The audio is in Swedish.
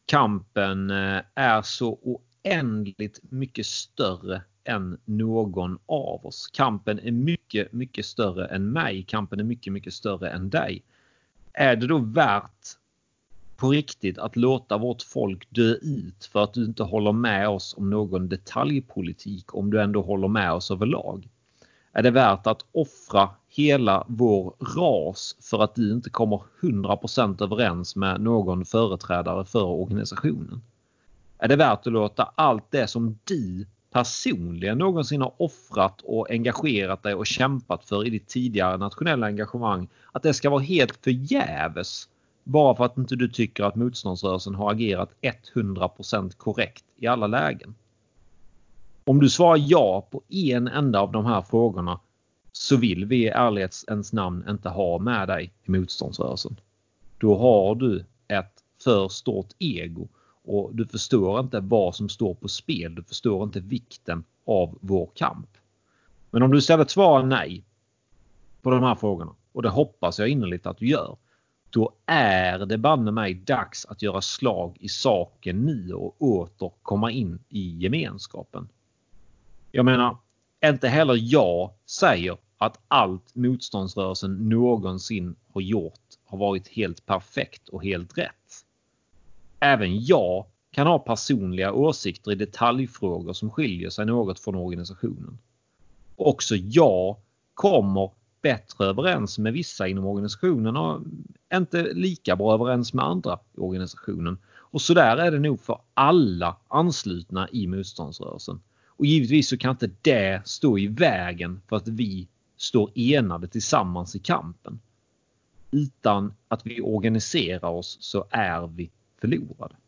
kampen är så oändligt mycket större än någon av oss. Kampen är mycket, mycket större än mig. Kampen är mycket, mycket större än dig. Är det då värt på riktigt att låta vårt folk dö ut för att du inte håller med oss om någon detaljpolitik, om du ändå håller med oss överlag? Är det värt att offra hela vår ras för att du inte kommer 100% överens med någon företrädare för organisationen? Är det värt att låta allt det som du personligen någonsin har offrat och engagerat dig och kämpat för i ditt tidigare nationella engagemang, att det ska vara helt förgäves bara för att inte du tycker att motståndsrörelsen har agerat 100% korrekt i alla lägen? Om du svarar ja på en enda av de här frågorna, så vill vi i ärlighetens namn inte ha med dig i motståndsrörelsen. Då har du ett för stort ego och du förstår inte vad som står på spel. Du förstår inte vikten av vår kamp. Men om du istället svarar nej på de här frågorna, och det hoppas jag innerligt att du gör, då är det banne mig dags att göra slag i saken nu och åter komma in i gemenskapen. Jag menar, inte heller jag säger att allt motståndsrörelsen någonsin har gjort har varit helt perfekt och helt rätt. Även jag kan ha personliga åsikter i detaljfrågor som skiljer sig något från organisationen. Också jag kommer bättre överens med vissa inom organisationen och inte lika bra överens med andra i organisationen. Och så där är det nog för alla anslutna i motståndsrörelsen. Och givetvis så kan inte det stå i vägen för att vi står enade tillsammans i kampen. Utan att vi organiserar oss så är vi förlorade.